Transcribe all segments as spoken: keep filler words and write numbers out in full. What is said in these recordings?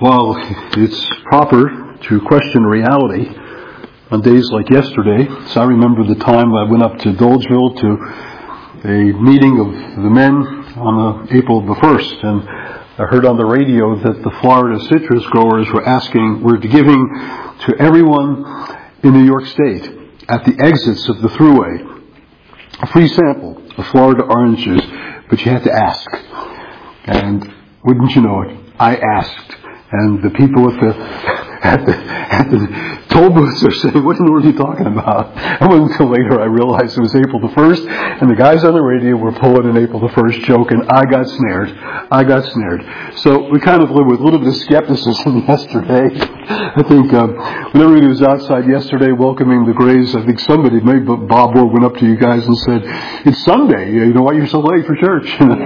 While it's proper to question reality on days like yesterday, so I remember the time I went up to Dolgeville to a meeting of the men on uh, April the first, and I heard on the radio that the Florida citrus growers were asking, were giving to everyone in New York State at the exits of the Thruway a free sample of Florida oranges, but you had to ask. And wouldn't you know it, I asked. And the people at the at the, at the toll booths are saying, what in the world are you talking about? And it wasn't until later I realized it was April the first, and the guys on the radio were pulling an April the first joke, and I got snared. I got snared. So we kind of lived with a little bit of skepticism yesterday. I think um, when everybody was outside yesterday welcoming the Grays, I think somebody, maybe Bob Ward, went up to you guys and said, it's Sunday, you know why you're so late for church?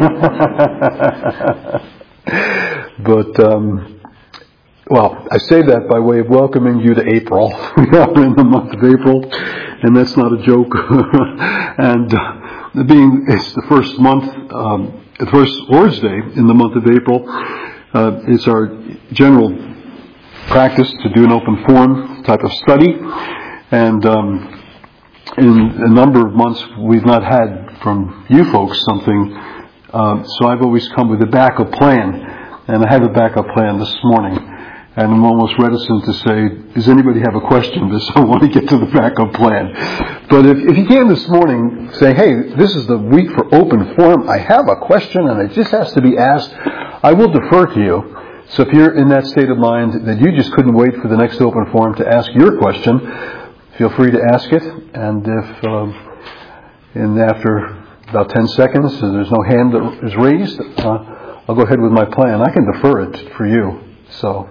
But, um, well, I say that by way of welcoming you to April. We are in the month of April, and that's not a joke. And uh, being it's the first month, um, the first Lord's Day in the month of April, uh, it's our general practice to do an open forum type of study. And um, in a number of months, we've not had from you folks something. Uh, so I've always come with a backup plan, and I have a backup plan this morning. And I'm almost reticent to say, does anybody have a question? Because I want to get to the backup plan. But if, if you can this morning say, hey, this is the week for open forum, I have a question and it just has to be asked, I will defer to you. So if you're in that state of mind that you just couldn't wait for the next open forum to ask your question, feel free to ask it. And if um, in after about ten seconds there's no hand that is raised, uh, I'll go ahead with my plan. I can defer it for you. So.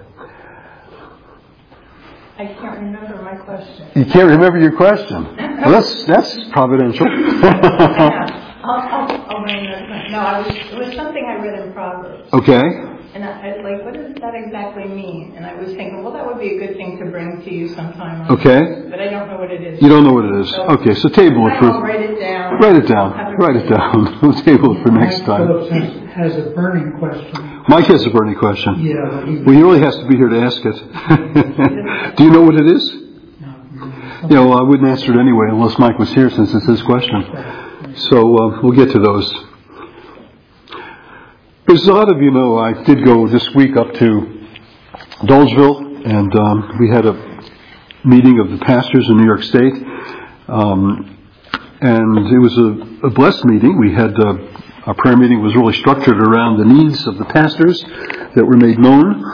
I can't remember my question. You can't remember your question? Well, that's that's providential. Yeah. I'll, I'll, I'll bring that. No, I was, it was something I read in Proverbs. Okay. And I, I was like, what does that exactly mean? And I was thinking, well, that would be a good thing to bring to you sometime. On okay. This, but I don't know what it is. You don't know what it is. So, okay, so table it for... I'll write it down. Write it down. Write it down. We'll table it for next time. Phillips has, has a burning question. Mike has a burning question. Yeah. He, well, he really has to be here to ask it. Do you know what it is? No. You know, I wouldn't answer it anyway unless Mike was here, since it's his question. So uh, we'll get to those. As a lot of you know, I did go this week up to Dolgeville, and um, we had a meeting of the pastors in New York State. Um, and it was a, a blessed meeting. We had uh, our prayer meeting was really structured around the needs of the pastors that were made known.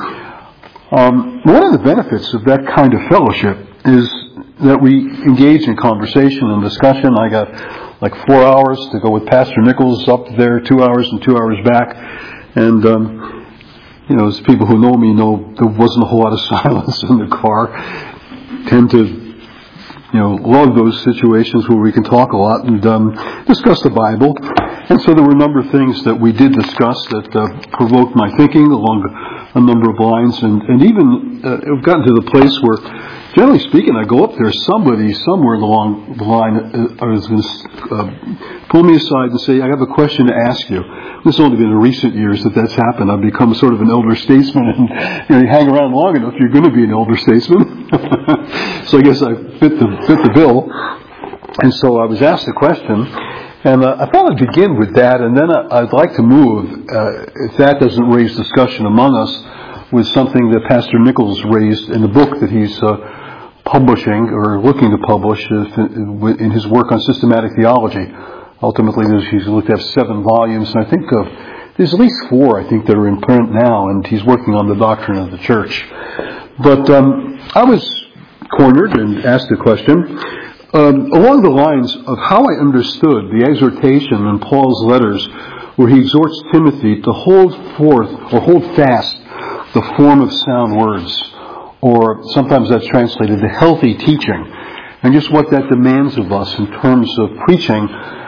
Um, one of the benefits of that kind of fellowship is that we engage in conversation and discussion. I got like four hours to go with Pastor Nichols up there, two hours and two hours back. And, um, you know, as people who know me know, there wasn't a whole lot of silence in the car. Tend to, you know, love those situations where we can talk a lot and um, discuss the Bible. And so there were a number of things that we did discuss that uh, provoked my thinking along a number of lines. And, and even uh, I've gotten to the place where, generally speaking, I go up there, somebody somewhere along the line uh, is going to uh, pull me aside and say, I have a question to ask you. This has only been in recent years that that's happened. I've become sort of an elder statesman, and you know, you hang around long enough, you're going to be an elder statesman. So I guess I fit the fit the bill. And so I was asked a question, and uh, I thought I'd begin with that, and then I, I'd like to move, uh, if that doesn't raise discussion among us, with something that Pastor Nichols raised in the book that he's uh, publishing, or looking to publish, in his work on systematic theology. Ultimately, he's looked at seven volumes, and I think uh, there's at least four, I think, that are in print now, and he's working on the doctrine of the church. But um, I was cornered and asked a question um, along the lines of how I understood the exhortation in Paul's letters where he exhorts Timothy to hold forth or hold fast the form of sound words, or sometimes that's translated to healthy teaching, and just what that demands of us in terms of preaching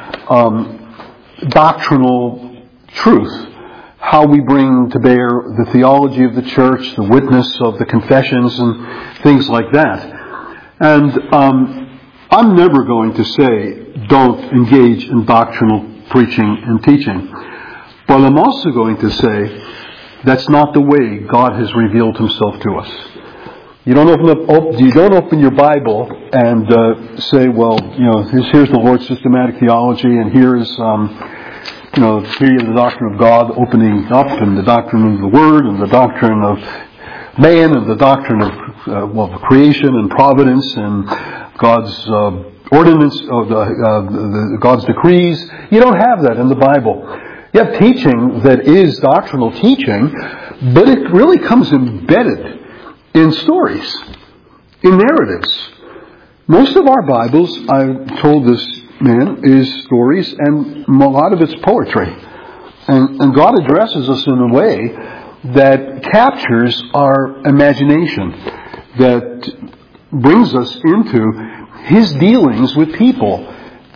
um, doctrinal truth, how we bring to bear the theology of the church, the witness of the confessions, and things like that. And um, I'm never going to say don't engage in doctrinal preaching and teaching, but I'm also going to say That's not the way God has revealed himself to us. You don't open up, op- you don't open your Bible and uh, say, well, you know, here's, here's the Lord's systematic theology, and here's, um, you know, here you have the doctrine of God opening up, and the doctrine of the Word, and the doctrine of man, and the doctrine of uh, well, creation and providence, and God's uh, ordinance, of the, uh, the, God's decrees. You don't have that in the Bible. You have teaching that is doctrinal teaching, but it really comes embedded in stories, in narratives. Most of our Bibles, I told this man, is stories, and a lot of it's poetry. And, and God addresses us in a way that captures our imagination, that brings us into his dealings with people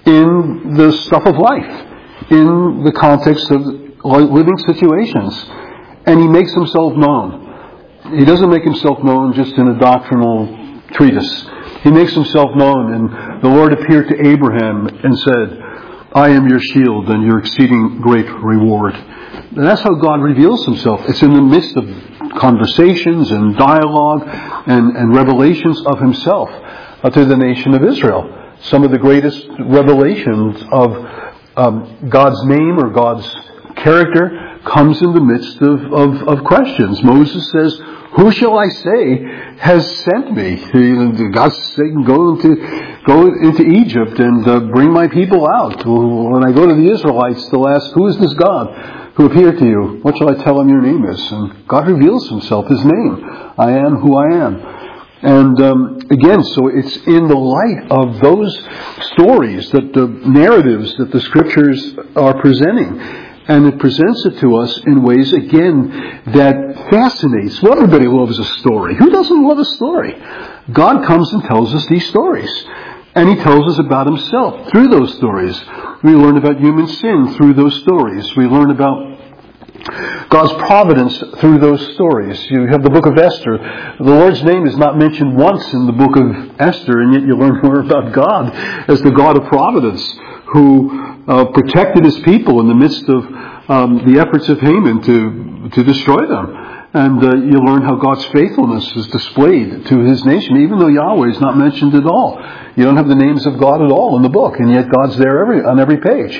in the stuff of life, in the context of living situations. And he makes himself known. He doesn't make himself known just in a doctrinal treatise. He makes himself known, and the Lord appeared to Abraham and said, I am your shield and your exceeding great reward. And that's how God reveals himself. It's in the midst of conversations and dialogue and, and revelations of himself uh, to the nation of Israel. Some of the greatest revelations of um, God's name or God's character comes in the midst of, of, of questions. Moses says, who shall I say has sent me? God's saying, go into, go into Egypt and uh, bring my people out. When I go to the Israelites, they'll ask, who is this God who appeared to you? What shall I tell him your name is? And God reveals himself, his name. I am who I am. And um, again, so it's in the light of those stories, that the narratives that the Scriptures are presenting. And it presents it to us in ways, again, that fascinates. Well, everybody loves a story. Who doesn't love a story? God comes and tells us these stories. And he tells us about himself through those stories. We learn about human sin through those stories. We learn about God's providence through those stories. You have the book of Esther. The Lord's name is not mentioned once in the book of Esther, and yet you learn more about God as the God of providence, who uh, protected his people in the midst of um, the efforts of Haman to to destroy them. And uh, you learn how God's faithfulness is displayed to his nation, even though Yahweh is not mentioned at all. You don't have the names of God at all in the book, and yet God's there every on every page.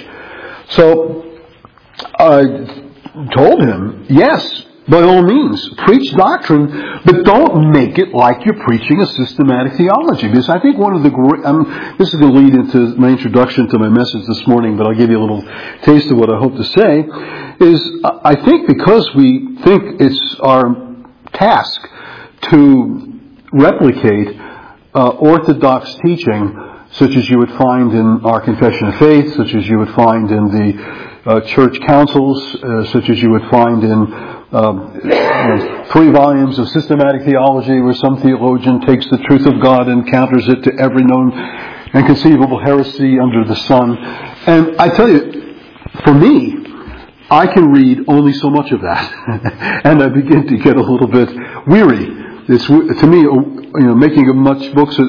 So I told him, yes, by all means, preach doctrine, but don't make it like you're preaching a systematic theology. Because I think one of the great, um, this is going to lead into my introduction to my message this morning, but I'll give you a little taste of what I hope to say, is I think because we think it's our task to replicate uh, orthodox teaching, such as you would find in our Confession of Faith, such as you would find in the uh, church councils, uh, such as you would find in um, you know, three volumes of systematic theology, where some theologian takes the truth of God and counters it to every known and conceivable heresy under the sun. And I tell you, for me, I can read only so much of that, and I begin to get a little bit weary. It's, to me, you know, making much books,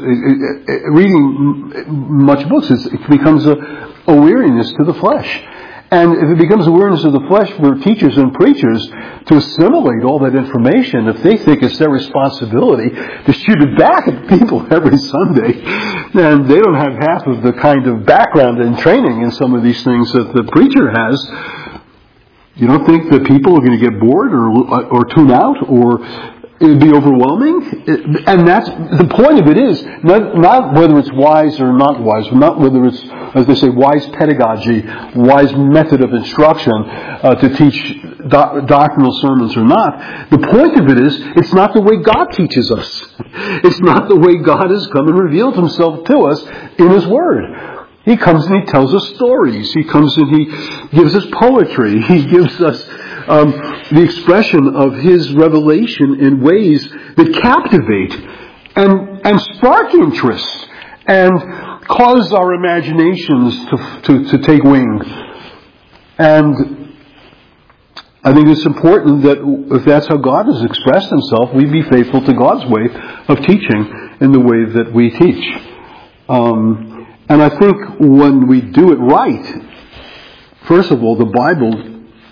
reading much books, it becomes a, a weariness to the flesh. And if it becomes a weariness of the flesh for teachers and preachers to assimilate all that information, if they think it's their responsibility to shoot it back at people every Sunday, then they don't have half of the kind of background and training in some of these things that the preacher has. You don't think that people are going to get bored or or tune out, or it would be overwhelming? And that's the point of it is not, not whether it's wise or not wise, not whether it's, as they say, wise pedagogy, wise method of instruction uh, to teach do- doctrinal sermons or not. The point of it is, it's not the way God teaches us. It's not the way God has come and revealed himself to us in his Word. He comes and he tells us stories. He comes and he gives us poetry. He gives us um, the expression of his revelation in ways that captivate and, and spark interest and cause our imaginations to, to, to take wing. And I think it's important that if that's how God has expressed himself, we be faithful to God's way of teaching in the way that we teach. Um, And I think when we do it right, first of all, the Bible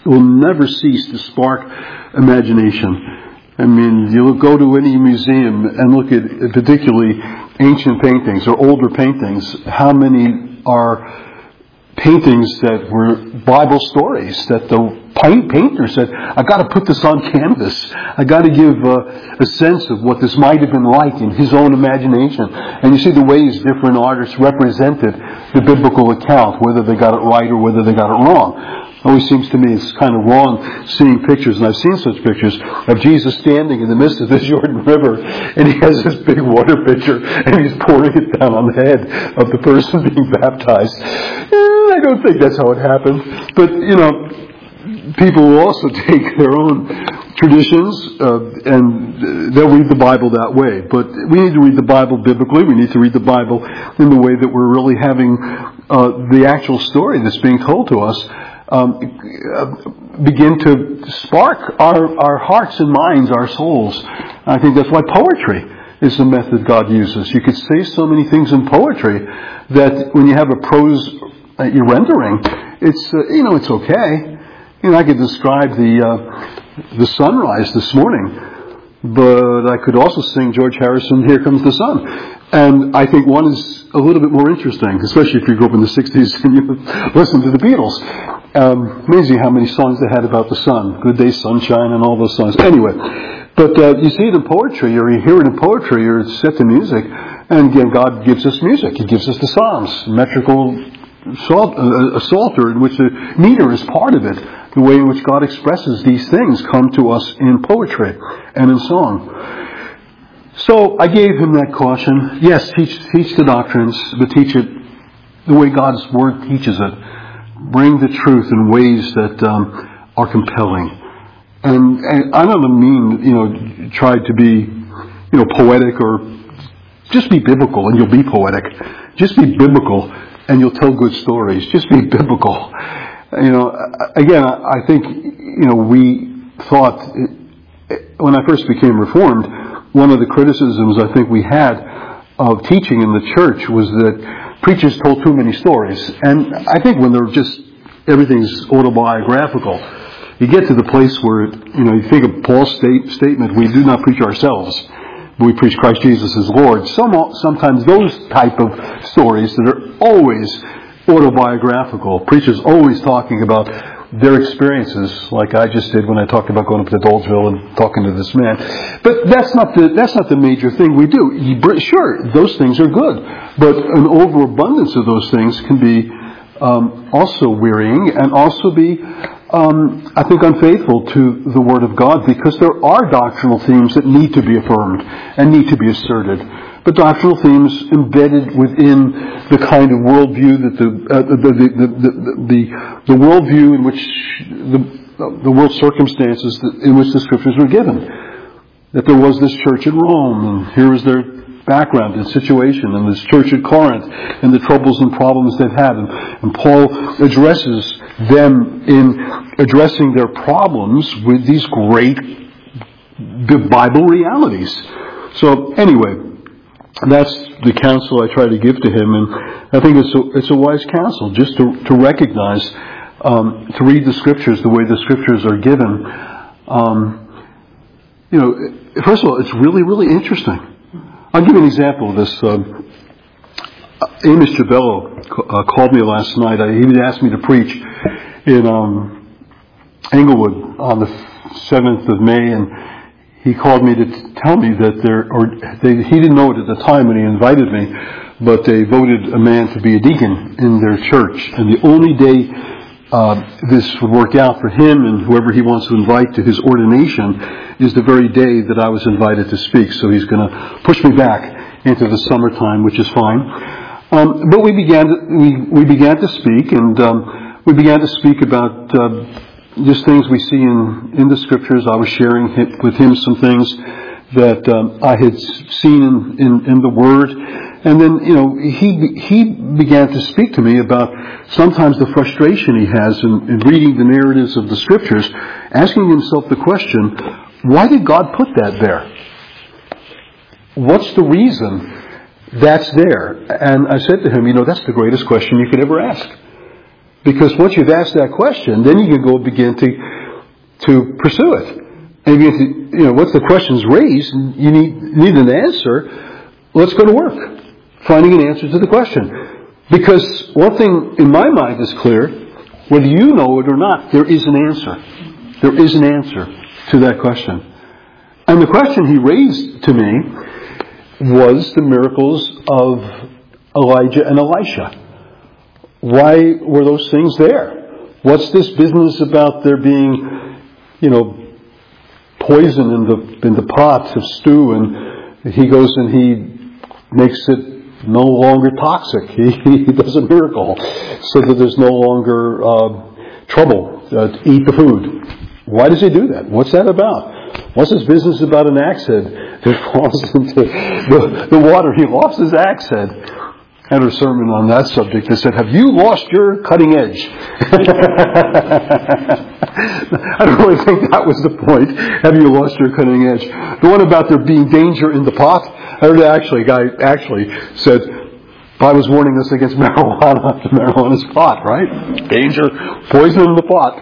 will never cease to spark imagination. I mean, you go to any museum and look at particularly ancient paintings or older paintings. How many are paintings that were Bible stories that the painter said, I got to put this on canvas. I got to give a, a sense of what this might have been like in his own imagination. And you see the ways different artists represented the biblical account, whether they got it right or whether they got it wrong. It always seems to me it's kind of wrong seeing pictures, and I've seen such pictures, of Jesus standing in the midst of the Jordan River, and he has this big water pitcher, and he's pouring it down on the head of the person being baptized. Eh, I don't think that's how it happened. But, you know, people will also take their own traditions, uh, and they'll read the Bible that way. But we need to read the Bible biblically. We need to read the Bible in the way that we're really having uh, the actual story that's being told to us Um, begin to spark our, our hearts and minds, our souls. I think that's why poetry is the method God uses. You could say so many things in poetry that when you have a prose uh, rendering, it's uh, you know it's okay. You know, I could describe the uh, the sunrise this morning, but I could also sing George Harrison, "Here Comes the Sun." And I think one is a little bit more interesting, especially if you grew up in the sixties and you listen to the Beatles. Um, amazing how many songs they had about the sun. Good Day, Sunshine, and all those songs. Anyway, but uh, you see it in poetry, or you hear it in poetry, or it's set to music. And again, God gives us music. He gives us the Psalms, metrical psal- uh, a psalter in which the meter is part of it. The way in which God expresses these things come to us in poetry and in song. So I gave him that caution. Yes, teach teach the doctrines, but teach it the way God's Word teaches it. Bring the truth in ways that um, are compelling. And, and I don't mean, you know, try to be, you know, poetic, or just be biblical and you'll be poetic. Just be biblical and you'll tell good stories. Just be biblical. You know, again, I think, you know, we thought, when I first became Reformed, one of the criticisms I think we had of teaching in the church was that preachers told too many stories. And I think when they're just, everything's autobiographical, you get to the place where, you know, you think of Paul's state, statement, we do not preach ourselves, but we preach Christ Jesus as Lord. Some, sometimes those type of stories that are always autobiographical, preachers always talking about their experiences, like I just did when I talked about going up to Dolgeville and talking to this man. But that's not the that's not the major thing we do. Sure, those things are good, but an overabundance of those things can be um, also wearying and also be, um, I think, unfaithful to the Word of God, because there are doctrinal themes that need to be affirmed and need to be asserted. But doctrinal themes embedded within the kind of worldview that the uh, the, the, the, the the the worldview in which the the world circumstances that, in which the Scriptures were given. That there was this church in Rome, and here is their background and situation, and this church at Corinth, and the troubles and problems they've had, and, and Paul addresses them in addressing their problems with these great Bible realities. So anyway, that's the counsel I try to give to him, and I think it's a, it's a wise counsel, just to, to recognize, um, to read the Scriptures the way the Scriptures are given. Um, you know, first of all, it's really, really interesting. I'll give you an example of this. Um, Amos Jabello uh, called me last night. I, he asked me to preach in um, Englewood on the seventh of May, and he called me to t- tell me that there, or they, he didn't know it at the time when he invited me, but they voted a man to be a deacon in their church. And the only day uh, this would work out for him and whoever he wants to invite to his ordination is the very day that I was invited to speak. So he's going to push me back into the summertime, which is fine. Um, but we began to, we, we began to speak, and um, we began to speak about uh, just things we see in, in the Scriptures. I was sharing him, with him some things that um, I had seen in, in, in the Word. And then, you know, he he began to speak to me about sometimes the frustration he has in, in reading the narratives of the Scriptures, asking himself the question, why did God put that there? What's the reason that's there? And I said to him, you know, that's the greatest question you could ever ask. Because once you've asked that question, then you can go begin to to pursue it. And you, to, you know, once the question's raised and you need need an answer, let's go to work finding an answer to the question. Because one thing in my mind is clear: whether you know it or not, there is an answer. There is an answer to that question. And the question he raised to me was the miracles of Elijah and Elisha. Why were those things there? What's this business about there being, you know, poison in the in the pot of stew, and he goes and he makes it no longer toxic. He, he does a miracle so that there's no longer uh, trouble uh, to eat the food. Why does he do that? What's that about? What's this business about an axe head that falls into the, the water? He lost his axe head. I had a sermon on that subject that said, have you lost your cutting edge? I don't really think that was the point. Have you lost your cutting edge? The one about there being danger in the pot, I heard actually, a guy actually said, I was warning us against marijuana. Marijuana's pot, right? Danger, poison in the pot.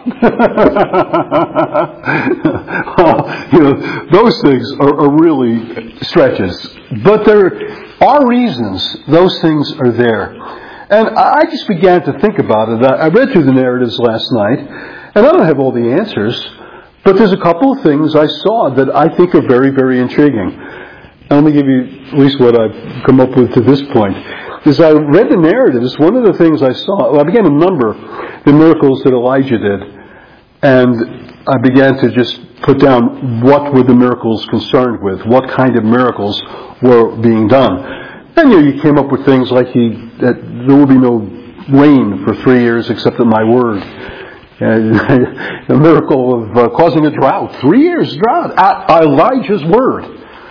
Well, you know, those things are, are really stretches. But there are reasons those things are there. And I just began to think about it. I read through the narratives last night, and I don't have all the answers, but there's a couple of things I saw that I think are very, very intriguing. And let me give you at least what I've come up with to this point. As I read the narratives, one of the things I saw, well, I began to number the miracles that Elijah did. And I began to just put down what were the miracles concerned with, what kind of miracles were being done. And you know, you came up with things like he, that there will be no rain for three years except at my word. And the miracle of uh, causing a drought, three years drought, at Elijah's word.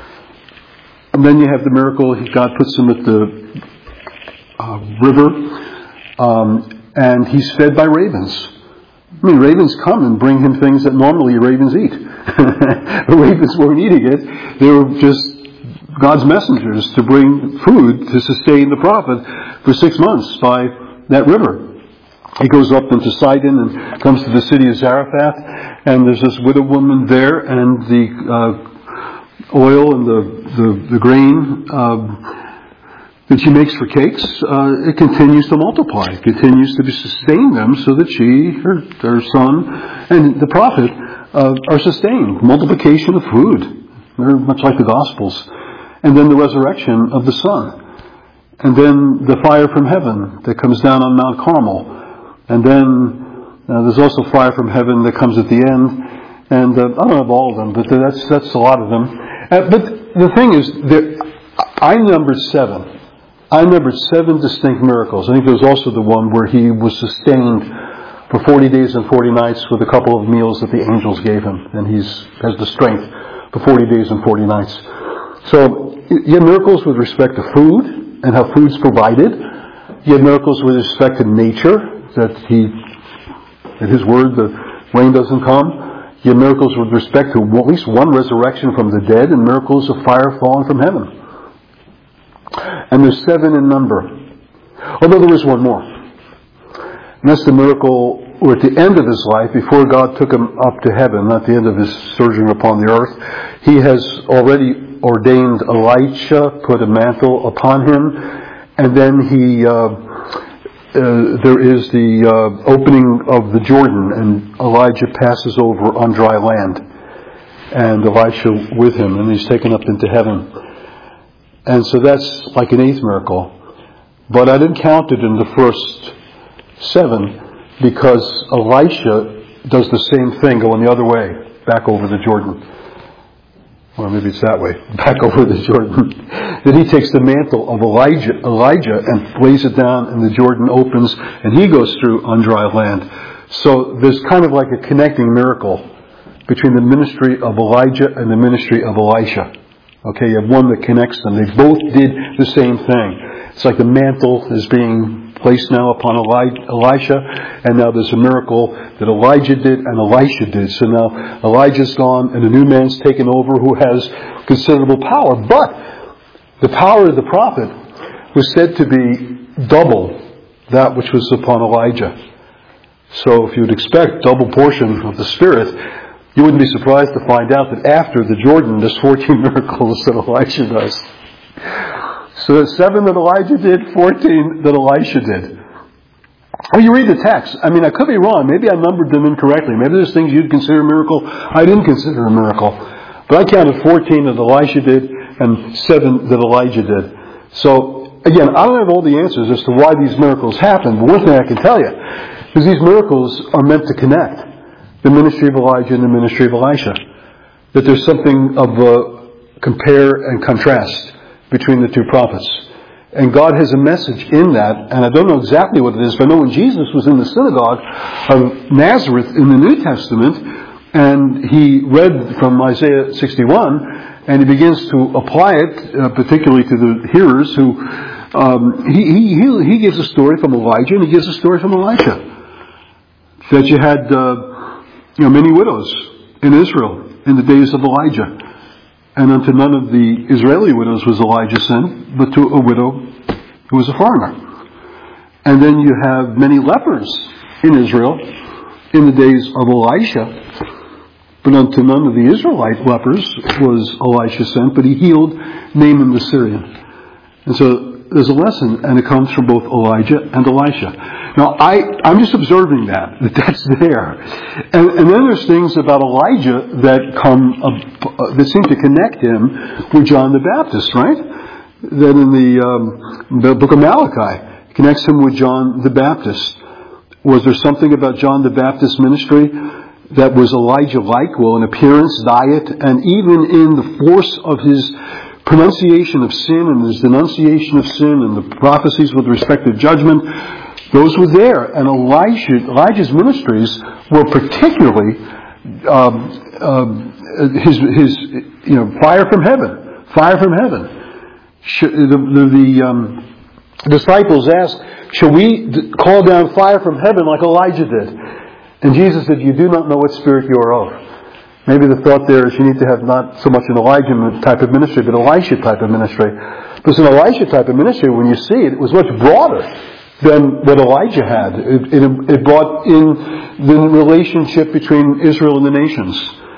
And then you have the miracle, God puts him at the Uh, river, um, and he's fed by ravens. I mean, ravens come and bring him things that normally ravens eat. The ravens weren't eating it. They were just God's messengers to bring food to sustain the prophet for six months by that river. He goes up into Sidon and comes to the city of Zarephath, and there's this widow woman there, and the uh, oil and the, the, the grain uh, that she makes for cakes, uh, it continues to multiply. It continues to sustain them so that she, her, her son, and the prophet uh, are sustained. Multiplication of food. They're much like the Gospels. And then the resurrection of the Son. And then the fire from heaven that comes down on Mount Carmel. And then uh, there's also fire from heaven that comes at the end. And uh, I don't have all of them, but that's that's a lot of them. Uh, but the thing is, there, I numbered seven. I numbered seven distinct miracles. I think there was also the one where he was sustained for forty days and forty nights with a couple of meals that the angels gave him. And he has the strength for forty days and forty nights. So you have miracles with respect to food and how food's provided. You have miracles with respect to nature, that he, at his word, the rain doesn't come. You have miracles with respect to at least one resurrection from the dead, and miracles of fire falling from heaven. And there's seven in number. Although there is one more. And that's the miracle where at the end of his life, before God took him up to heaven, not the end of his sojourn upon the earth, he has already ordained Elisha, put a mantle upon him, and then he, uh, uh, there is the uh, opening of the Jordan, and Elijah passes over on dry land. And Elisha with him, and he's taken up into heaven. And so that's like an eighth miracle. But I didn't count it in the first seven because Elisha does the same thing going the other way, back over the Jordan. Or maybe it's that way, back over the Jordan. Then he takes the mantle of Elijah, Elijah and lays it down, and the Jordan opens, and he goes through on dry land. So there's kind of like a connecting miracle between the ministry of Elijah and the ministry of Elisha. Okay, you have one that connects them. They both did the same thing. It's like the mantle is being placed now upon Elisha, and now there's a miracle that Elijah did and Elisha did. So now Elijah's gone, and a new man's taken over who has considerable power. But the power of the prophet was said to be double that which was upon Elijah. So if you would expect double portion of the Spirit, you wouldn't be surprised to find out that after the Jordan, there's fourteen miracles that Elisha does. So there's seven that Elijah did, fourteen that Elisha did. Well, you read the text. I mean, I could be wrong. Maybe I numbered them incorrectly. Maybe there's things you'd consider a miracle I didn't consider a miracle. But I counted fourteen that Elisha did and seven that Elijah did. So, again, I don't have all the answers as to why these miracles happen. But one thing I can tell you is these miracles are meant to connect the ministry of Elijah and the ministry of Elisha. That there's something of a compare and contrast between the two prophets. And God has a message in that, and I don't know exactly what it is, but I know when Jesus was in the synagogue of Nazareth in the New Testament, and he read from Isaiah sixty-one, and he begins to apply it, uh, particularly to the hearers, who um, he, he he gives a story from Elijah, and he gives a story from Elisha. That you had uh, you know many widows in Israel in the days of Elijah. And unto none of the Israeli widows was Elijah sent, but to a widow who was a foreigner. And then you have many lepers in Israel in the days of Elisha, but unto none of the Israelite lepers was Elisha sent, but he healed Naaman the Syrian. And so there's a lesson, and it comes from both Elijah and Elisha. Now, I, I'm just observing that, that that's there. And, and then there's things about Elijah that come, uh, that seem to connect him with John the Baptist, right? That in the, um, the book of Malachi connects him with John the Baptist. Was there something about John the Baptist's ministry that was Elijah-like? Well, in appearance, diet, and even in the force of his pronunciation of sin and his denunciation of sin and the prophecies with respect to judgment, those were there. And Elijah, Elijah's ministries were particularly um, um, his, his, you know, fire from heaven, fire from heaven. The, the, the um, disciples asked, "Shall we call down fire from heaven like Elijah did?" And Jesus said, "You do not know what spirit you are of." Maybe the thought there is you need to have not so much an Elijah type of ministry, but Elisha type of ministry. Because an Elisha type of ministry, when you see it, it was much broader than what Elijah had. It, it, it brought in the relationship between Israel and the nations.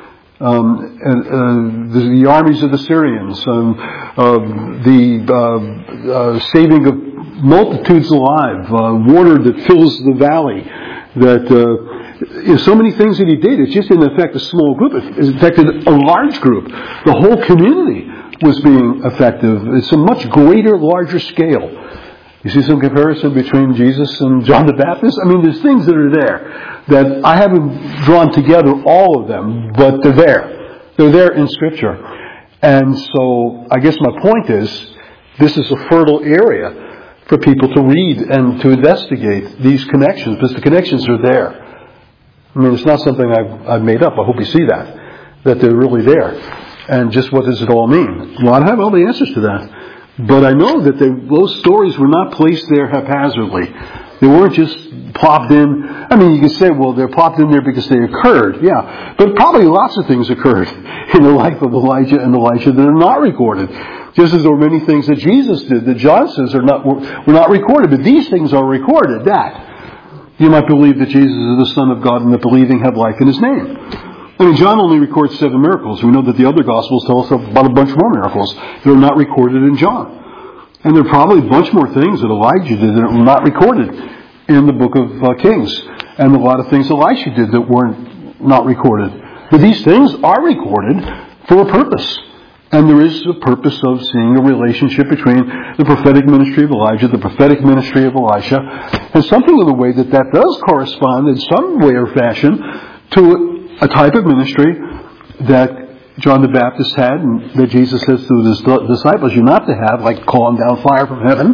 Um, and, uh, the, the armies of the Syrians, um, uh, the uh, uh, saving of multitudes alive, uh, water that fills the valley, that... Uh, so many things that he did. It just didn't affect a small group. It affected a large group. The whole community was being effective. It's a much greater, larger scale. You see some comparison between Jesus and John the Baptist? I mean, there's things that are there that I haven't drawn together all of them, but they're there. They're there in Scripture. And so I guess my point is, this is a fertile area for people to read and to investigate these connections, because the connections are there. I mean, it's not something I've, I've made up. I hope you see that, that they're really there. And just what does it all mean? Well, I don't have all the answers to that. But I know that they, those stories were not placed there haphazardly. They weren't just plopped in. I mean, you could say, well, they're plopped in there because they occurred. Yeah. But probably lots of things occurred in the life of Elijah and Elisha that are not recorded. Just as there were many things that Jesus did that John says are not, were not recorded. But these things are recorded. That. You might believe that Jesus is the Son of God and that believing have life in His name. I mean, John only records seven miracles. We know that the other Gospels tell us about a bunch more miracles that are not recorded in John. And there are probably a bunch more things that Elijah did that are not recorded in the book of uh, Kings. And a lot of things Elisha did that weren't not recorded. But these things are recorded for a purpose. And there is a purpose of seeing a relationship between the prophetic ministry of Elijah, the prophetic ministry of Elisha, and something in the way that that does correspond in some way or fashion to a type of ministry that John the Baptist had and that Jesus says to his disciples you're not to have, like calling down fire from heaven,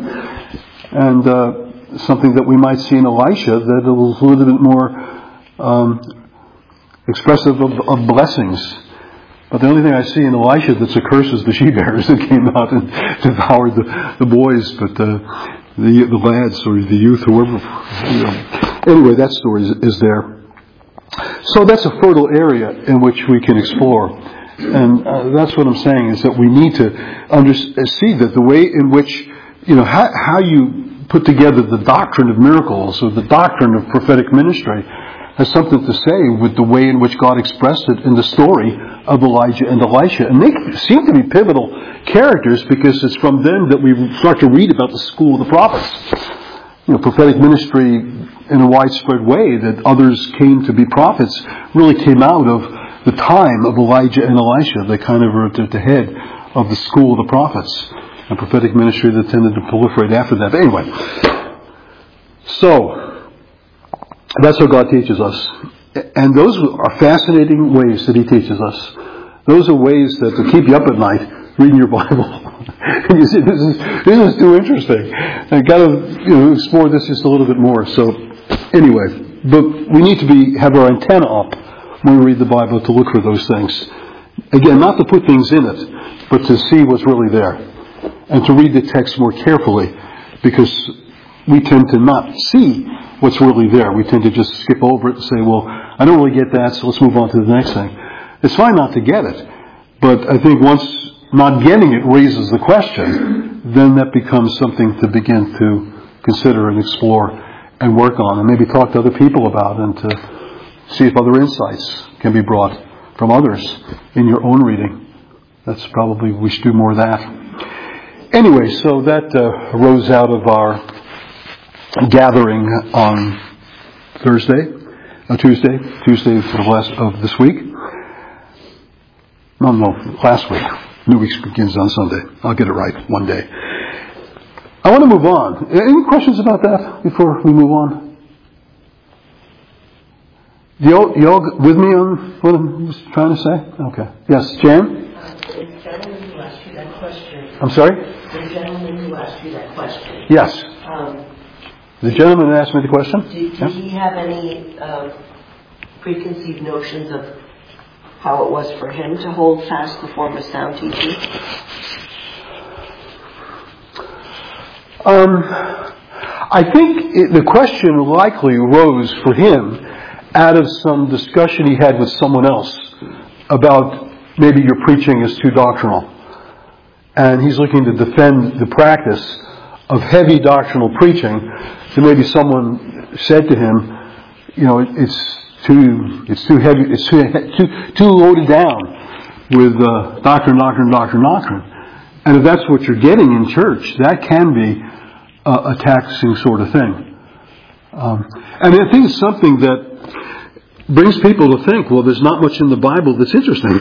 and uh, something that we might see in Elisha that is a little bit more um, expressive of, of blessings. But the only thing I see in Elisha that's a curse is the she-bears that came out and devoured the, the boys, but uh, the the lads or the youth, whoever. You know. Anyway, that story is, is there. So that's a fertile area in which we can explore. And uh, that's what I'm saying, is that we need to under, see that the way in which, you know, how, how you put together the doctrine of miracles or the doctrine of prophetic ministry has something to say with the way in which God expressed it in the story of Elijah and Elisha. And they seem to be pivotal characters because it's from them that we start to read about the school of the prophets. You know, prophetic ministry in a widespread way that others came to be prophets really came out of the time of Elijah and Elisha. They kind of were at the head of the school of the prophets. And prophetic ministry that tended to proliferate after that. But anyway, so that's how God teaches us. And those are fascinating ways that He teaches us. Those are ways that to keep you up at night reading your Bible. And you see, this is this is too interesting. I've got to you know explore this just a little bit more. So anyway, but we need to be have our antenna up when we read the Bible to look for those things. Again, not to put things in it, but to see what's really there. And to read the text more carefully, because we tend to not see what's really there. We tend to just skip over it and say, well, I don't really get that, so let's move on to the next thing. It's fine not to get it, but I think once not getting it raises the question, then that becomes something to begin to consider and explore and work on, and maybe talk to other people about, and to see if other insights can be brought from others in your own reading. That's probably, we should do more of that. Anyway, so that uh, arose out of our gathering on Thursday, uh, Tuesday, Tuesday of, last, of this week. No, no, last week. New week begins on Sunday. I'll get it right one day. I want to move on. Any questions about that before we move on? You all, you all with me on what I'm trying to say? Okay. Yes, Jan? Uh, the gentleman who asked you that question. I'm sorry? The gentleman who asked you that question. Yes. Um, the gentleman who asked me the question? Did, did yeah. he have any uh, preconceived notions of how it was for him to hold fast the form of sound teaching? Um, I think it, the question likely arose for him out of some discussion he had with someone else about maybe your preaching is too doctrinal. And he's looking to defend the practice of heavy doctrinal preaching. So maybe someone said to him, you know, it's too, it's too heavy, it's too, too, too loaded down with uh, doctrine, doctrine, doctrine, doctrine. And if that's what you're getting in church, that can be uh, a taxing sort of thing. Um, and I think it's something that brings people to think, well, there's not much in the Bible that's interesting.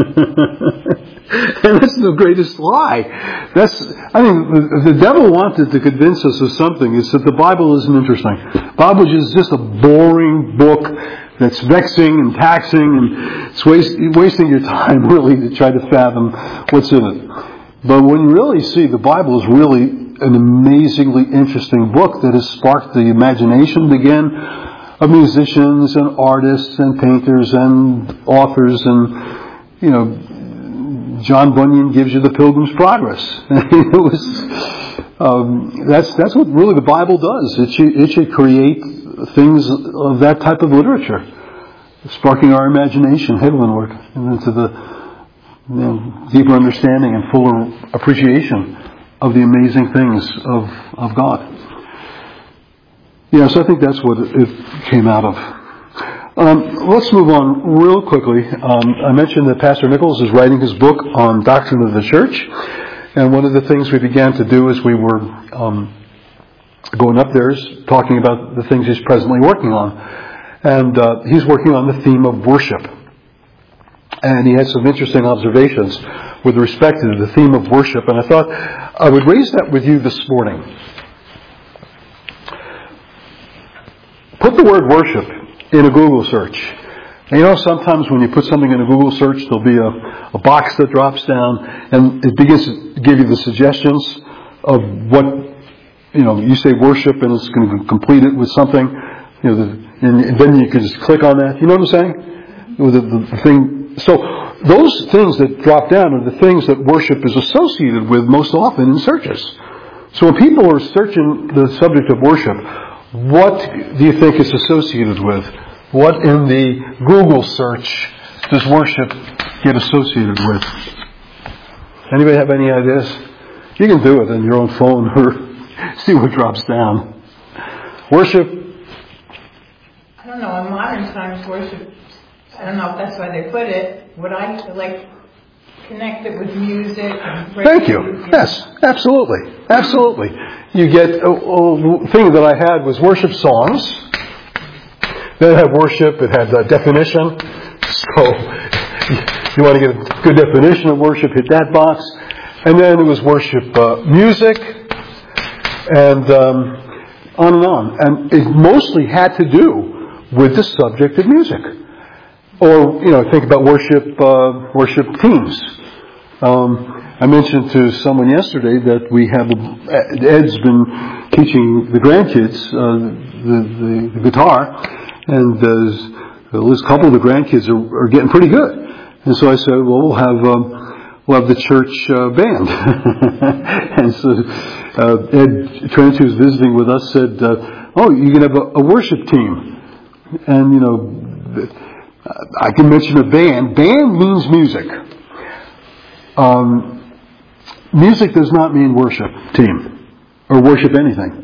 And that's the greatest lie. That's, I mean, the, the devil wanted to convince us of something. It's that the Bible isn't interesting. The Bible is just a boring book that's vexing and taxing, and it's waste, wasting your time, really, to try to fathom what's in it. But when you really see, the Bible is really an amazingly interesting book that has sparked the imagination again of musicians and artists and painters and authors, and, you know, John Bunyan gives you the Pilgrim's Progress. it was, um, that's that's what really the Bible does. It should, it should create things of that type of literature, sparking our imagination heavenward and into the you know, deeper understanding and fuller appreciation of the amazing things of, of God. Yeah, so I think that's what it came out of. Um, let's move on real quickly. Um, I mentioned that Pastor Nichols is writing his book on Doctrine of the Church. And one of the things we began to do as we were um, going up there is talking about the things he's presently working on. And uh, he's working on the theme of worship. And he had some interesting observations with respect to the theme of worship. And I thought I would raise that with you this morning. Put the word worship in a Google search. And you know, sometimes when you put something in a Google search, there'll be a, a box that drops down and it begins to give you the suggestions of what, you know, you say worship and it's going to complete it with something, you know, the, and, and then you can just click on that. You know what I'm saying? The, the, the thing. So those things that drop down are the things that worship is associated with most often in searches. So when people are searching the subject of worship, what do you think is associated with? What in the Google search does worship get associated with? Anybody have any ideas? You can do it on your own phone or see what drops down. Worship. I don't know, in modern times, worship, I don't know if that's why they put it, would I, like, connect it with music and praise? Thank you. Yes, absolutely. Absolutely. You get, a, a thing that I had was worship songs. Then it had worship, it had a definition. So, you want to get a good definition of worship, hit that box. And then it was worship uh, music, and um, on and on. And it mostly had to do with the subject of music. Or, you know, think about worship uh, worship teams. Um, I mentioned to someone yesterday that we have, Ed's been teaching the grandkids uh, the, the, the guitar, and uh, at least a couple of the grandkids are, are getting pretty good. And so I said, well, we'll have um, we'll have the church uh, band. And so uh, Ed Trent, who was visiting with us, said, uh, oh, you can have a, a worship team. And, you know, I can mention a band. Band means music. Um, music does not mean worship team or worship anything.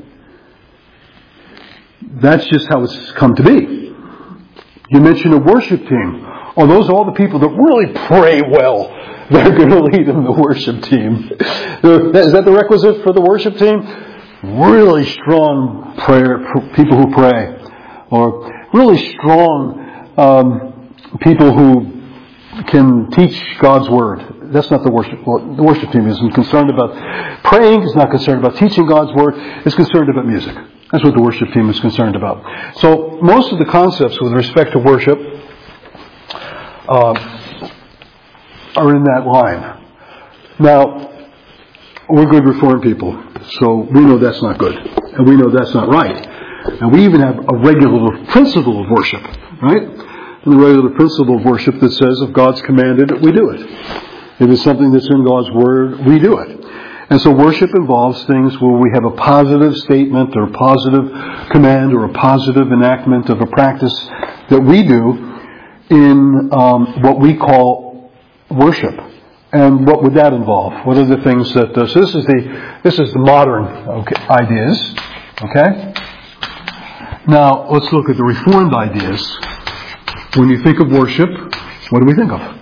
That's just how it's come to be. You mention a worship team. Oh, those are all the people that really pray well. They're going to lead in the worship team. Is that the requisite for the worship team? Really strong prayer, people who pray. Or really strong um, people who can teach God's Word. That's not the worship. Well, the worship team isn't concerned about praying. It's not concerned about teaching God's Word. It's concerned about music. That's what the worship team is concerned about. So most of the concepts with respect to worship uh, are in that line. Now, we're good Reformed people, so we know that's not good, and we know that's not right. And we even have a regular principle of worship, right? And the regular principle of worship that says if God's commanded it, we do it. If it's something that's in God's Word, we do it. And so worship involves things where we have a positive statement or a positive command or a positive enactment of a practice that we do in um, what we call worship. And what would that involve? What are the things that... Uh, so this is the this is the modern okay, ideas. Okay? Now, let's look at the Reformed ideas. When you think of worship, what do we think of?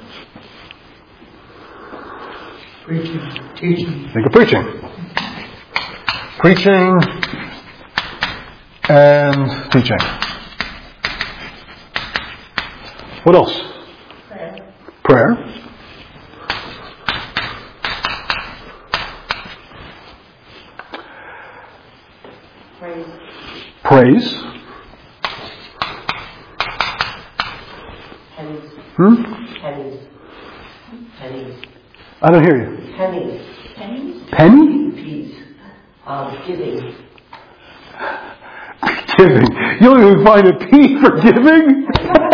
Preaching, teaching. Think of preaching. Preaching and teaching. What else? Prayer. Prayer. Praise. Praise. Pennies. Hmm? Pennies. Pennies. I don't hear you. Pennies. Pennies? Penny? Peas. Um, giving. Giving. You don't even find a P for giving?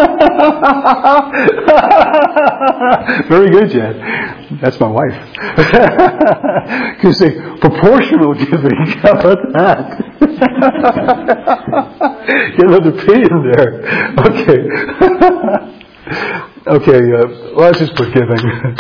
Very good, Jen. That's my wife. You say proportional giving. How about that? Get another P in there. Okay. Okay, uh, well, let's just put giving.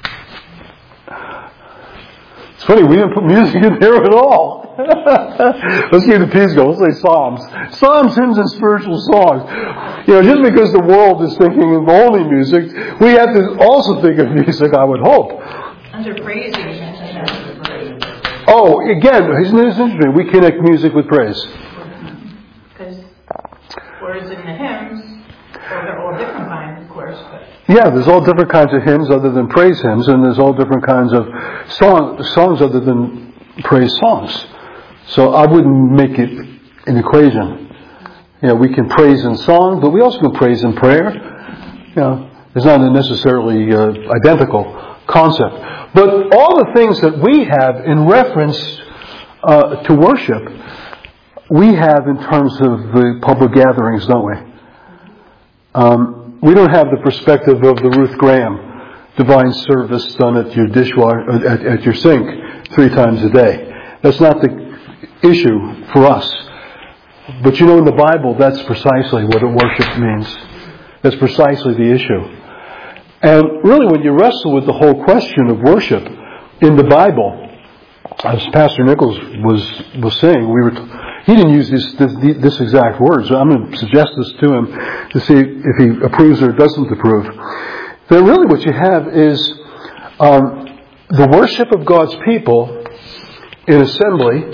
It's funny, we didn't put music in there at all. Let's keep the P's going. Let's say Psalms. Psalms, hymns, and spiritual songs. You know, just because the world is thinking of only music, we have to also think of music, I would hope. Under praise, you mentioned that. Praise. Oh, again, isn't this interesting? We connect music with praise. Because words in the hymns, well, they're all different kinds, of course, but... Yeah, there's all different kinds of hymns other than praise hymns, and there's all different kinds of song, songs other than praise songs. So I wouldn't make it an equation. You know, we can praise in song, but we also can praise in prayer. You know, it's not a necessarily uh, identical concept. But all the things that we have in reference uh, to worship, we have in terms of the public gatherings, don't we? Um, we don't have the perspective of the Ruth Graham divine service done at your dishwasher, at, at your sink three times a day. That's not the issue for us. But you know, in the Bible, that's precisely what worship means. That's precisely the issue. And really, when you wrestle with the whole question of worship in the Bible, as Pastor Nichols was was saying, we were t- he didn't use this, this this exact word, so I'm going to suggest this to him to see if he approves or doesn't approve. That really what you have is um, the worship of God's people in assembly,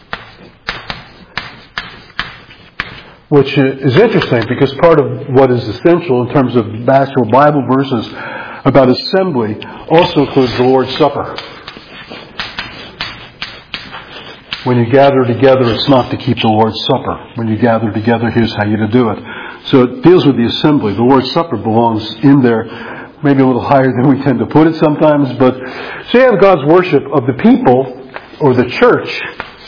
which is interesting because part of what is essential in terms of actual Bible verses about assembly also includes the Lord's Supper. When you gather together, it's not to keep the Lord's Supper. When you gather together, here's how you to do it. So it deals with the assembly. The Lord's Supper belongs in there, maybe a little higher than we tend to put it sometimes. But so you have God's worship of the people or the church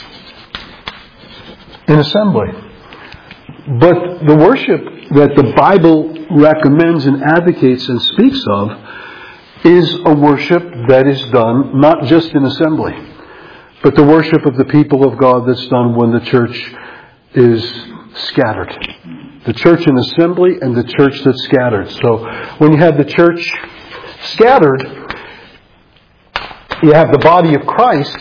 in assembly. But the worship that the Bible recommends and advocates and speaks of is a worship that is done not just in assembly, but the worship of the people of God that's done when the church is scattered. The church in assembly and the church that's scattered. So when you have the church scattered, you have the body of Christ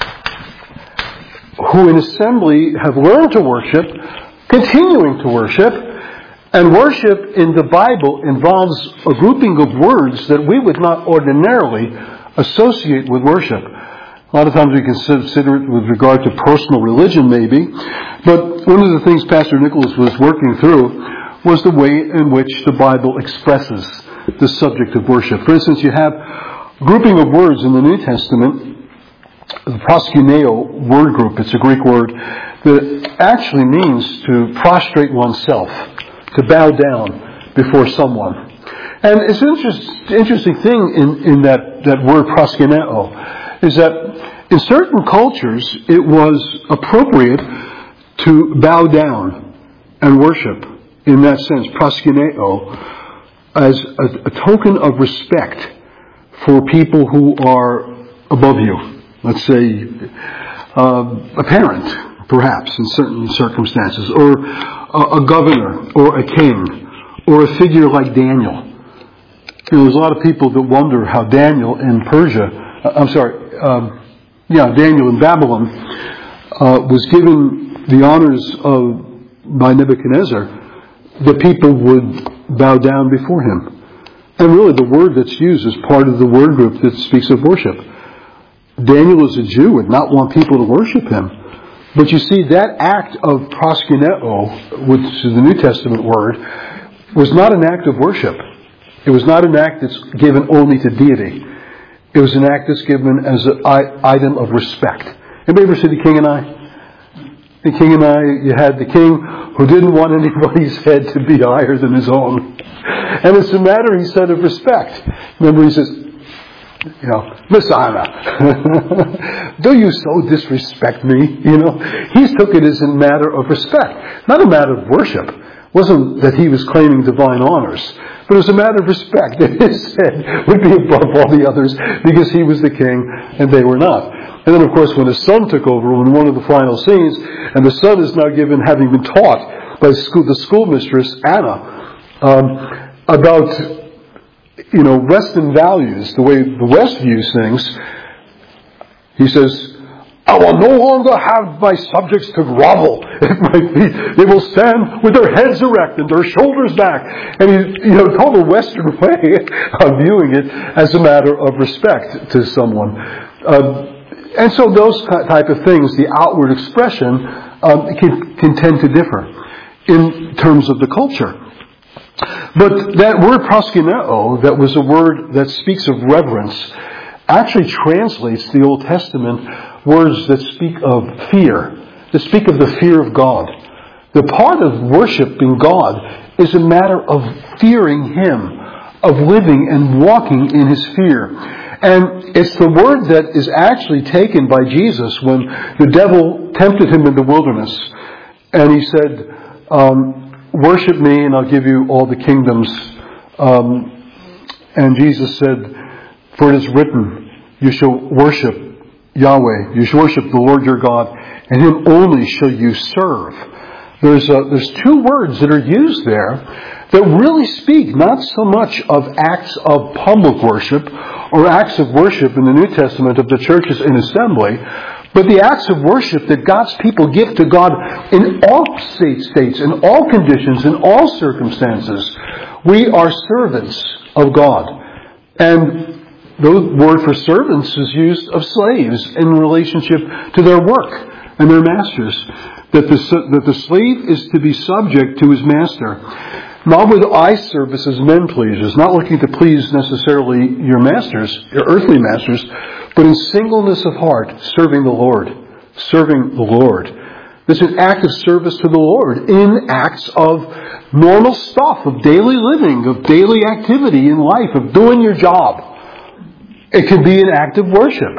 who in assembly have learned to worship, continuing to worship, and worship in the Bible involves a grouping of words that we would not ordinarily associate with worship. A lot of times we consider it with regard to personal religion maybe, but one of the things Pastor Nicholas was working through was the way in which the Bible expresses the subject of worship. For instance, you have a grouping of words in the New Testament, the proskuneo word group, it's a Greek word, that actually means to prostrate oneself, to bow down before someone. And it's an interest, interesting thing in, in that, that word proskuneo, is that in certain cultures it was appropriate to bow down and worship in that sense, proskuneo, as a, a token of respect for people who are above you. Let's say uh, a parent, perhaps, in certain circumstances, or a, a governor, or a king, or a figure like Daniel. You know, there's a lot of people that wonder how Daniel in Persia, uh, I'm sorry, Um, yeah, Daniel in Babylon uh, was given the honors of by Nebuchadnezzar. The people would bow down before him, and really the word that's used is part of the word group that speaks of worship. Daniel, as a Jew, would not want people to worship him, but you see that act of proskuneo, which is the New Testament word, was not an act of worship. It was not an act that's given only to deity. It was an act that's given as an item of respect. Anybody ever see The King and I? The King and I, you had the king who didn't want anybody's head to be higher than his own. And it's a matter, he said, of respect. Remember, he says, you know, Miss Anna, do you so disrespect me? You know, he took it as a matter of respect, not a matter of worship. It wasn't that he was claiming divine honors, but it was a matter of respect that his head would be above all the others because he was the king and they were not. And then, of course, when his son took over in one of the final scenes, and the son is now given, having been taught by school, the schoolmistress Anna, um, about, you know, Western values, the way the West views things, he says, I will no longer have my subjects to grovel at my feet. They will stand with their heads erect and their shoulders back. And he, you know, total Western way of viewing it as a matter of respect to someone. Um, and so those type of things, the outward expression, um, can, can tend to differ in terms of the culture. But that word proskuneo, that was a word that speaks of reverence, actually translates the Old Testament words that speak of fear, that speak of the fear of God. The part of worshiping God is a matter of fearing Him, of living and walking in His fear. And it's the word that is actually taken by Jesus when the devil tempted Him in the wilderness. And He said, um, worship me and I'll give you all the kingdoms. Um, and Jesus said, for it is written, you shall worship Yahweh, you shall worship the Lord your God, and Him only shall you serve. There's a, there's two words that are used there that really speak not so much of acts of public worship or acts of worship in the New Testament of the churches in assembly, but the acts of worship that God's people give to God in all state states, in all conditions, in all circumstances. We are servants of God. And the word for servants is used of slaves in relationship to their work and their masters. That the, that the slave is to be subject to his master. Not with eye service as men pleasers, not looking to please necessarily your masters, your earthly masters, but in singleness of heart, serving the Lord. Serving the Lord. This is an act of service to the Lord in acts of normal stuff, of daily living, of daily activity in life, of doing your job. It can be an act of worship.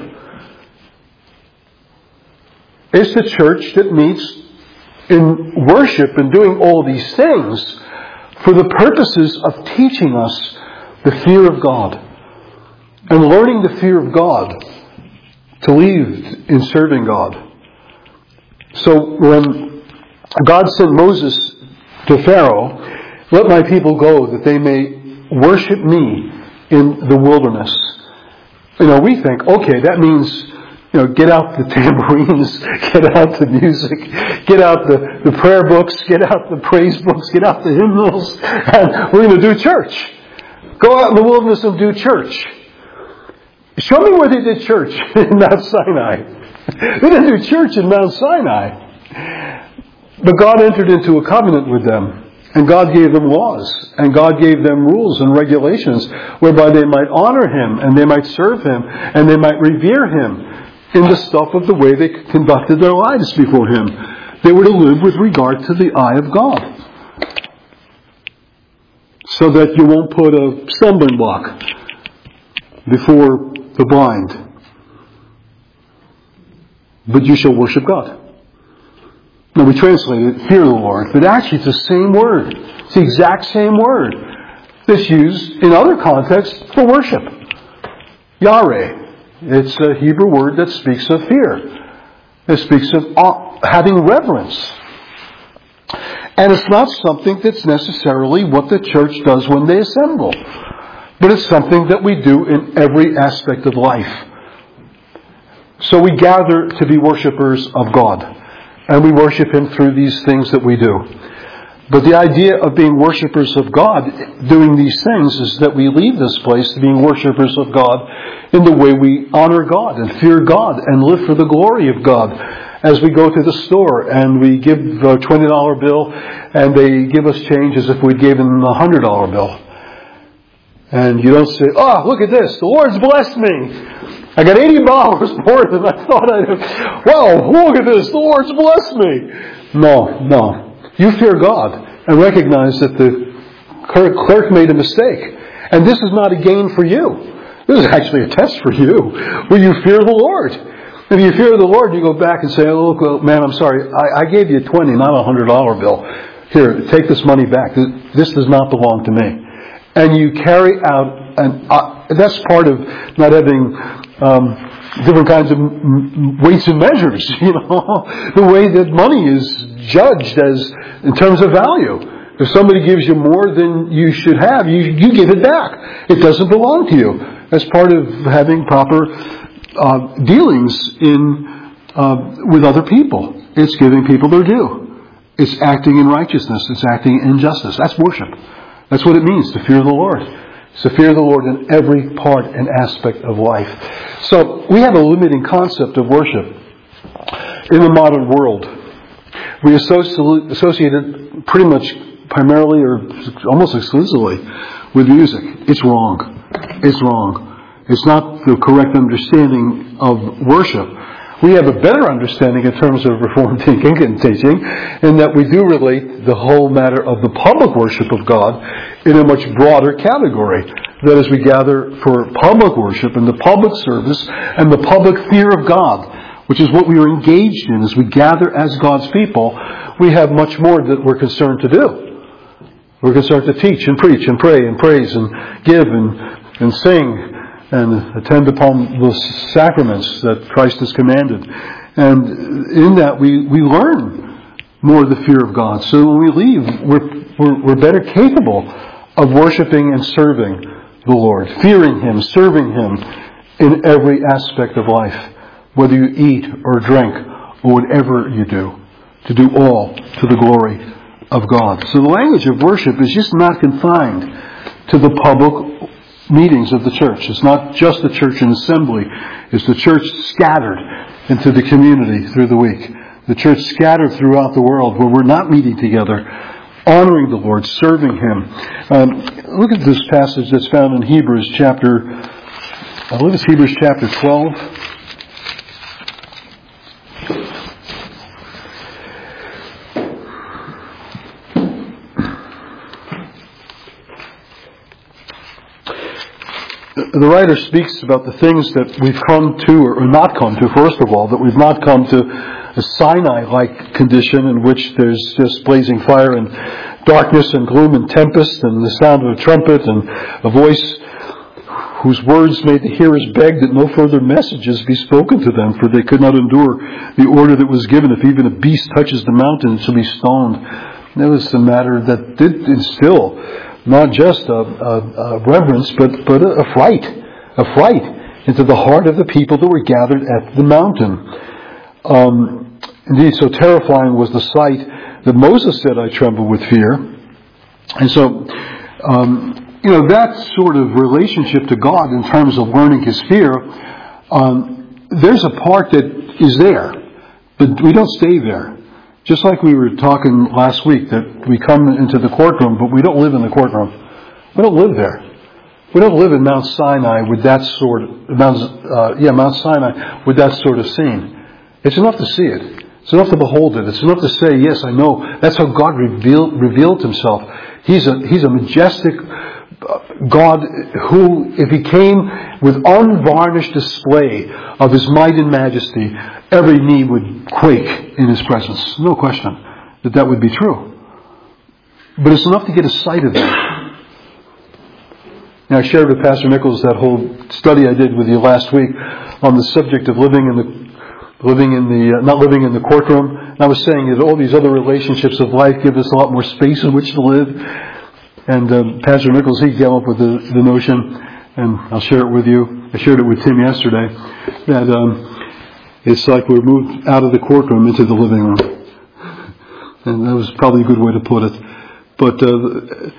It's the church that meets in worship and doing all these things for the purposes of teaching us the fear of God and learning the fear of God to lead in serving God. So when God sent Moses to Pharaoh, let my people go that they may worship me in the wilderness. You know, we think, okay, that means, you know, get out the tambourines, get out the music, get out the, the prayer books, get out the praise books, get out the hymnals, and we're going to do church. Go out in the wilderness and do church. Show me where they did church in Mount Sinai. They didn't do church in Mount Sinai. But God entered into a covenant with them. And God gave them laws. And God gave them rules and regulations whereby they might honor Him and they might serve Him and they might revere Him in the stuff of the way they conducted their lives before Him. They were to live with regard to the eye of God. So that you won't put a stumbling block before the blind. But you shall worship God. Now we translate it, fear the Lord, but actually it's the same word. It's the exact same word that's used in other contexts for worship. Yareh. It's a Hebrew word that speaks of fear. It speaks of having reverence. And it's not something that's necessarily what the church does when they assemble. But it's something that we do in every aspect of life. So we gather to be worshipers of God. And we worship Him through these things that we do. But the idea of being worshipers of God, doing these things, is that we leave this place being worshipers of God in the way we honor God and fear God and live for the glory of God. As we go to the store and we give a twenty dollar bill and they give us change as if we'd gave them a one hundred dollar bill. And you don't say, oh, look at this, the Lord's blessed me. I got eighty dollars more than I thought I'd have. Wow, look at this, the Lord's blessed me. No, no. You fear God and recognize that the clerk made a mistake. And this is not a gain for you. This is actually a test for you. Will you fear the Lord? If you fear the Lord, you go back and say, oh, look, man, I'm sorry. I, I gave you a twenty, not a one hundred dollar bill. Here, take this money back. This does not belong to me. And you carry out, and uh, that's part of not having um, different kinds of m- weights and measures, you know, the way that money is judged as in terms of value. If somebody gives you more than you should have, you, you give it back. It doesn't belong to you. That's part of having proper uh, dealings in uh, with other people. It's giving people their due. It's acting in righteousness. It's acting in justice. That's worship. That's what it means to fear the Lord. It's to fear the Lord in every part and aspect of life. So we have a limiting concept of worship in the modern world. We associate it pretty much primarily or almost exclusively with music. It's wrong. It's wrong. It's not the correct understanding of worship. We have a better understanding in terms of Reformed thinking and teaching, in that we do relate the whole matter of the public worship of God in a much broader category. That as we gather for public worship and the public service and the public fear of God, which is what we are engaged in as we gather as God's people, we have much more that we're concerned to do. We're concerned to teach and preach and pray and praise and give and, and sing and attend upon the sacraments that Christ has commanded. And in that we, we learn more of the fear of God. So when we leave, we're, we're, we're better capable of worshiping and serving the Lord, fearing Him, serving Him in every aspect of life, whether you eat or drink or whatever you do, to do all to the glory of God. So the language of worship is just not confined to the public meetings of the church. It's not just the church and assembly. It's the church scattered into the community through the week. The church scattered throughout the world where we're not meeting together, honoring the Lord, serving Him. Um, look at this passage that's found in Hebrews chapter, I believe it's Hebrews chapter twelve. The writer speaks about the things that we've come to, or not come to, first of all, that we've not come to a Sinai-like condition in which there's just blazing fire and darkness and gloom and tempest and the sound of a trumpet and a voice whose words made the hearers beg that no further messages be spoken to them, for they could not endure the order that was given. If even a beast touches the mountain, it shall be stoned. That was the matter that did instill not just a, a, a reverence, but, but a, a fright, a fright into the heart of the people that were gathered at the mountain. Um, indeed, so terrifying was the sight that Moses said, "I tremble with fear." And so, um, you know, that sort of relationship to God in terms of learning His fear, um, there's a part that is there, but we don't stay there. Just like we were talking last week, that we come into the courtroom, but we don't live in the courtroom. We don't live there. We don't live in Mount Sinai with that sort of, Mount, uh, yeah, Mount Sinai with that sort of scene. It's enough to see it. It's enough to behold it. It's enough to say, yes, I know. That's how God revealed, revealed Himself. He's a, He's a majestic God who, if He came with unvarnished display of His might and majesty, every knee would quake in His presence. No question that that would be true. But it's enough to get a sight of that. Now, I shared with Pastor Nichols that whole study I did with you last week on the subject of living in the, living in the, uh, not living in the courtroom. And I was saying that all these other relationships of life give us a lot more space in which to live. And uh, Pastor Nichols, he came up with the, the notion, and I'll share it with you. I shared it with Tim yesterday, that um, it's like we're moved out of the courtroom into the living room. And that was probably a good way to put it. But, uh,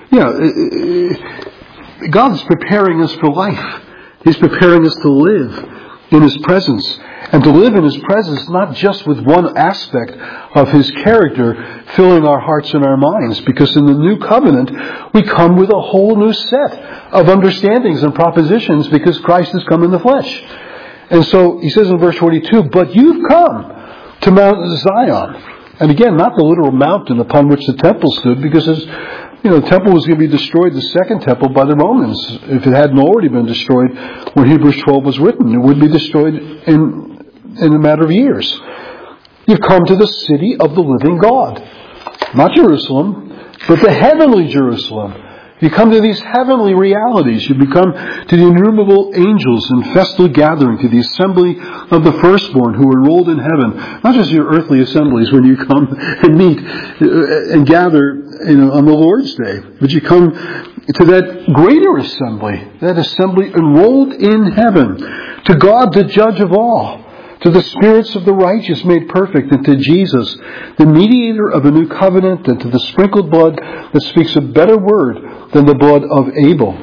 yeah, God's preparing us for life. He's preparing us to live in His presence. And to live in His presence not just with one aspect of His character filling our hearts and our minds, because in the new covenant we come with a whole new set of understandings and propositions because Christ has come in the flesh. And so He says in verse forty-two, "But you've come to Mount Zion." And again, not the literal mountain upon which the temple stood, because as you know, the temple was going to be destroyed, the second temple, by the Romans. If it hadn't already been destroyed when Hebrews twelve was written, it would be destroyed in in a matter of years. You've come to the city of the living God. Not Jerusalem, but the heavenly Jerusalem. You come to these heavenly realities. You become to the innumerable angels in festal gathering, to the assembly of the firstborn who are enrolled in heaven. Not just your earthly assemblies when you come and meet and gather, you know, on the Lord's Day, but you come to that greater assembly, that assembly enrolled in heaven, to God the judge of all, to the spirits of the righteous made perfect, and to Jesus, the mediator of a new covenant, and to the sprinkled blood that speaks a better word than the blood of Abel.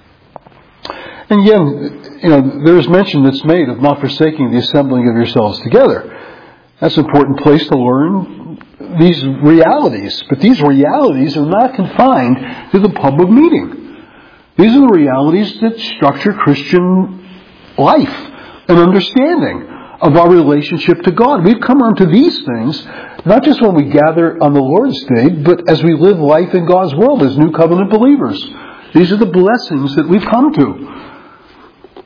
And again, you know, there is mention that's made of not forsaking the assembling of yourselves together. That's an important place to learn these realities. But these realities are not confined to the public meeting. These are the realities that structure Christian life and understanding of our relationship to God. We've come onto these things, not just when we gather on the Lord's Day, but as we live life in God's world as new covenant believers. These are the blessings that we've come to.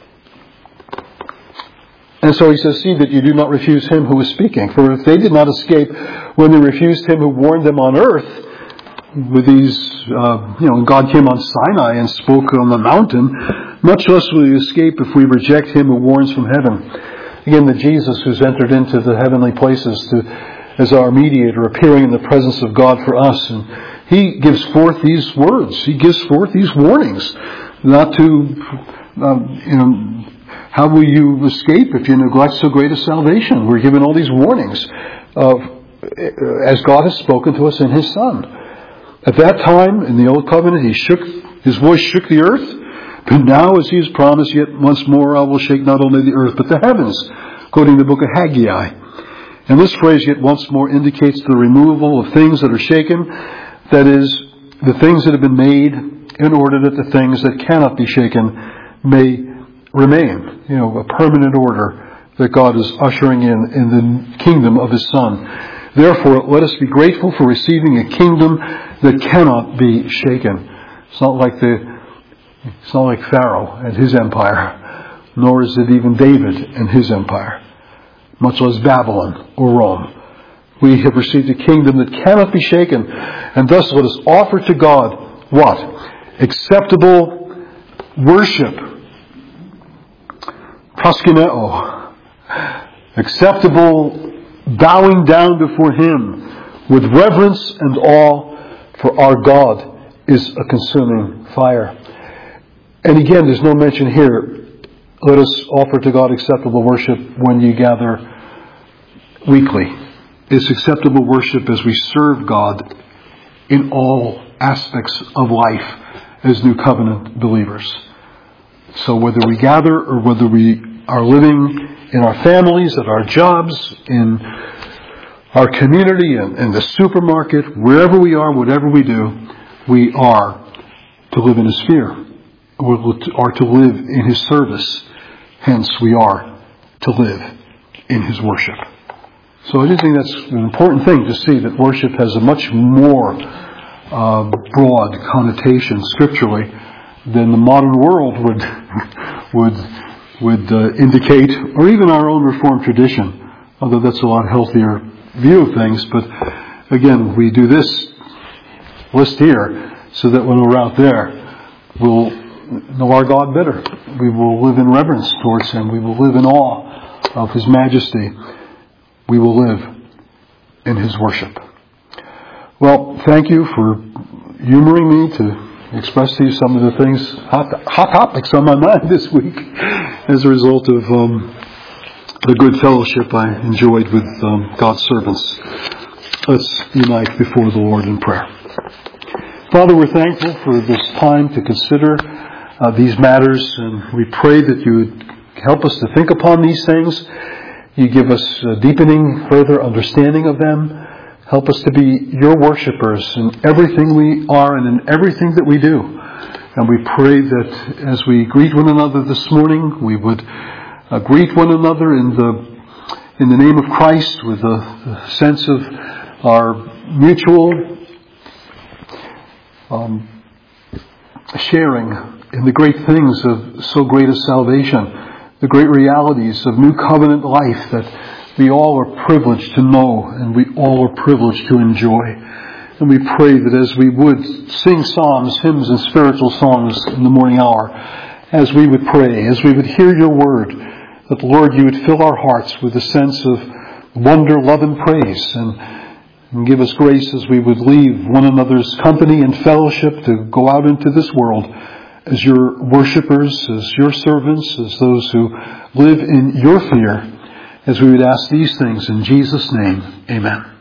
And so he says, "See that you do not refuse Him who is speaking. For if they did not escape when they refused Him who warned them on earth," with these, uh, you know, when God came on Sinai and spoke on the mountain, much less will we escape if we reject Him who warns from heaven. Again, the Jesus who's entered into the heavenly places to, as our mediator, appearing in the presence of God for us. And He gives forth these words. He gives forth these warnings not to, um, you know, how will you escape if you neglect so great a salvation? We're given all these warnings of, as God has spoken to us in His Son. At that time, in the Old Covenant, He shook, His voice shook the earth. But now, as He has promised, yet once more I will shake not only the earth, but the heavens, quoting the book of Haggai. And this phrase, yet once more, indicates the removal of things that are shaken. That is, the things that have been made in order that the things that cannot be shaken may remain. You know, a permanent order that God is ushering in in the kingdom of His Son. Therefore, let us be grateful for receiving a kingdom that cannot be shaken. It's not like the, it's not like Pharaoh and his empire, nor is it even David and his empire, much less Babylon or Rome. We have received a kingdom that cannot be shaken, and thus let us offer to God what? Acceptable worship. Proskuneo. Acceptable bowing down before Him with reverence and awe, for our God is a consuming fire. And again, there's no mention here, let us offer to God acceptable worship when you gather weekly. It's acceptable worship as we serve God in all aspects of life as New Covenant believers. So whether we gather or whether we are living in our families, at our jobs, in our community, in, in the supermarket, wherever we are, whatever we do, we are to live in His fear. We are to live in His service. Hence, we are to live in His worship. So I do think that's an important thing to see, that worship has a much more uh, broad connotation scripturally than the modern world would would would uh, indicate, or even our own Reformed tradition, although that's a lot healthier view of things. But again, we do this list here so that when we're out there, we'll know our God better. We will live in reverence towards Him. We will live in awe of His majesty. We will live in His worship. Well, thank you for humoring me to express to you some of the things, hot, hot topics on my mind this week as a result of um, the good fellowship I enjoyed with um, God's servants. Let's unite before the Lord in prayer. Father, we're thankful for this time to consider uh, these matters, and we pray that you would help us to think upon these things. You give us a deepening, further understanding of them. Help us to be your worshipers in everything we are and in everything that we do. And we pray that as we greet one another this morning, we would uh, greet one another in the in the name of Christ with a, a sense of our mutual um, sharing in the great things of so great a salvation, the great realities of new covenant life that we all are privileged to know and we all are privileged to enjoy. And we pray that as we would sing psalms, hymns, and spiritual songs in the morning hour, as we would pray, as we would hear your word, that, Lord, you would fill our hearts with a sense of wonder, love, and praise, and, and give us grace as we would leave one another's company and fellowship to go out into this world as your worshipers, as your servants, as those who live in your fear, as we would ask these things in Jesus' name. Amen.